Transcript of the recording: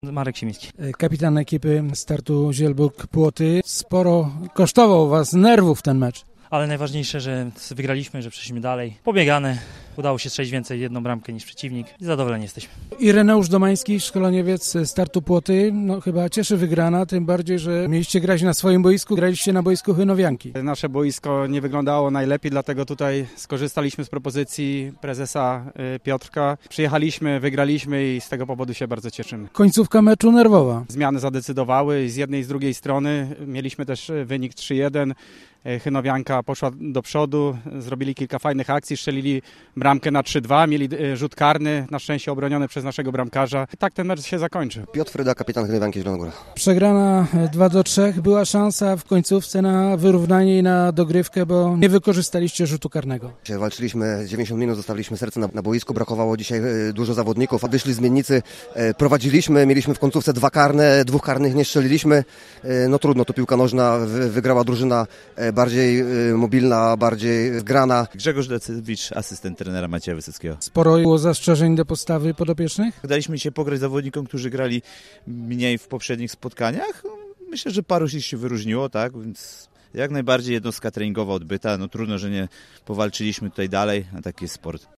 Marek Simiński. Kapitan ekipy Startu Zielburg-Płoty. Sporo kosztował was nerwów ten mecz. Ale najważniejsze, że wygraliśmy, że przeszliśmy dalej. Pobiegane, udało się strzelić więcej jedną bramkę niż przeciwnik i zadowoleni jesteśmy. Ireneusz Domański, szkoleniowiec Startu Płoty, chyba cieszy wygrana, tym bardziej, że mieliście grać na swoim boisku, graliście na boisku Chynowianki. Nasze boisko nie wyglądało najlepiej, dlatego tutaj skorzystaliśmy z propozycji prezesa Piotrka. Przyjechaliśmy, wygraliśmy i z tego powodu się bardzo cieszymy. Końcówka meczu nerwowa. Zmiany zadecydowały z jednej i z drugiej strony. Mieliśmy też wynik 3-1. Chynowianka poszła do przodu, zrobili kilka fajnych akcji, strzelili bramkę na 3-2, mieli rzut karny, na szczęście obroniony przez naszego bramkarza. I tak ten mecz się zakończy. Piotr Fryda, kapitan Chynowianki Zielona Góra. Przegrana 2-3, była szansa w końcówce na wyrównanie i na dogrywkę, bo nie wykorzystaliście rzutu karnego. Walczyliśmy 90 minut, zostawiliśmy serce na boisku, brakowało dzisiaj dużo zawodników, wyszli zmiennicy, prowadziliśmy, mieliśmy w końcówce 2 karne, 2 karnych nie strzeliliśmy. No trudno, to piłka nożna, wygrała drużyna bardziej mobilna, bardziej zgrana. Grzegorz Decydowicz, asystent trenera Macieja Wysockiego. Sporo było zastrzeżeń do postawy podopiecznych? Daliśmy się pograć zawodnikom, którzy grali mniej w poprzednich spotkaniach. Myślę, że paru się wyróżniło, tak, więc jak najbardziej jednostka treningowa odbyta. No trudno, że nie powalczyliśmy tutaj dalej, a taki jest sport.